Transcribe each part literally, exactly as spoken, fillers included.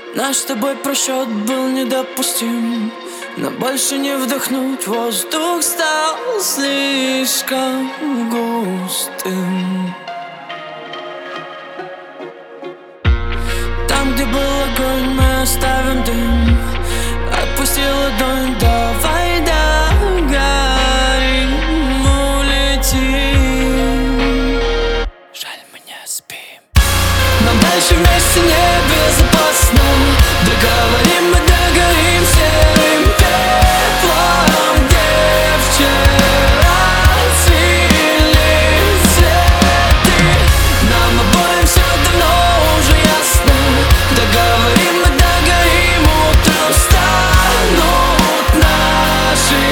Наш с тобой просчет был недопустим, но больше не вдохнуть. Воздух стал слишком густым. Там, где был огонь, мы оставим дым. Отпусти ладонь, давай догорим, улетим. Жаль, мы не спим. Нам дальше вместе небезопасно. Договорим, мы догорим серым пеплом, где вчера цвели цветы. Нам обоим все давно уже ясно. Договорим, мы догорим, утром станут наши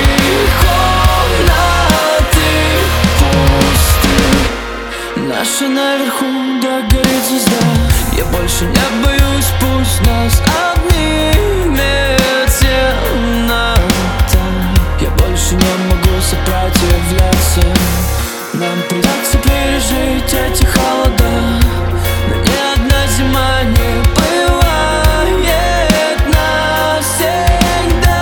комнаты пусты. Наша наверху догорит звезда. Я больше не боюсь, пусть нас обнимет темнота. Я больше не могу сопротивляться. Нам придется пережить эти холода, но ни одна зима не бывает навсегда.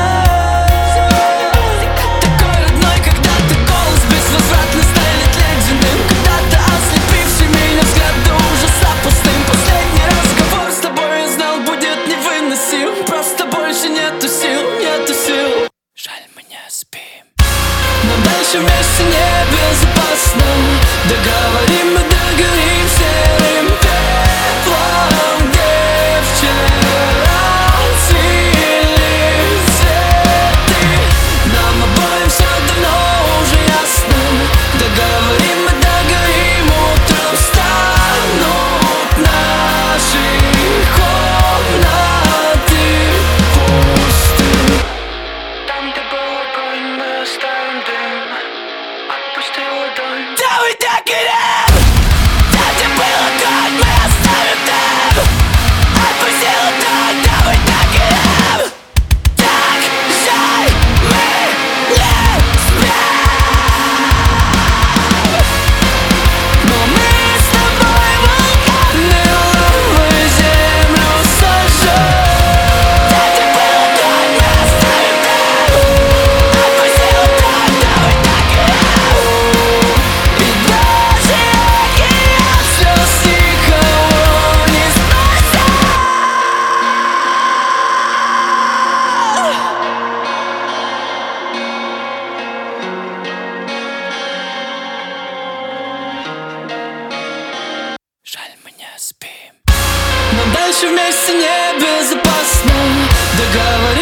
Такой родной, когда ты голос безвозвратно станет ледяным, когда-то ослепивший меня взгляд до ужаса пустым. Последний разговор с тобой, я знал, будет невыносим. Просто больше нету сил, нету сил. Жаль, мы не спим. Но дальше вместе небезопасно. Договорим, мы догорим серым пеплом, где вчера цвели цветы. Нам обоим все давно уже ясно. Договорим, мы догорим, утром станут наши комнаты пусты. Там, где был огонь, мы оставим дым. Отпусти ладонь, давай догорим. Там, где был огонь, мы оставим дым. Отпусти ладонь, давай догорим. Так жаль, мы не спим. Но мы с тобой вулканы, лавы землю сожжем. Там, где был огонь, мы оставим дым. Отпусти ладонь, давай догорим. И даже реки от слез никого не спасет. Жаль, мы не спим. Но дальше вместе небезопасно. Договорим.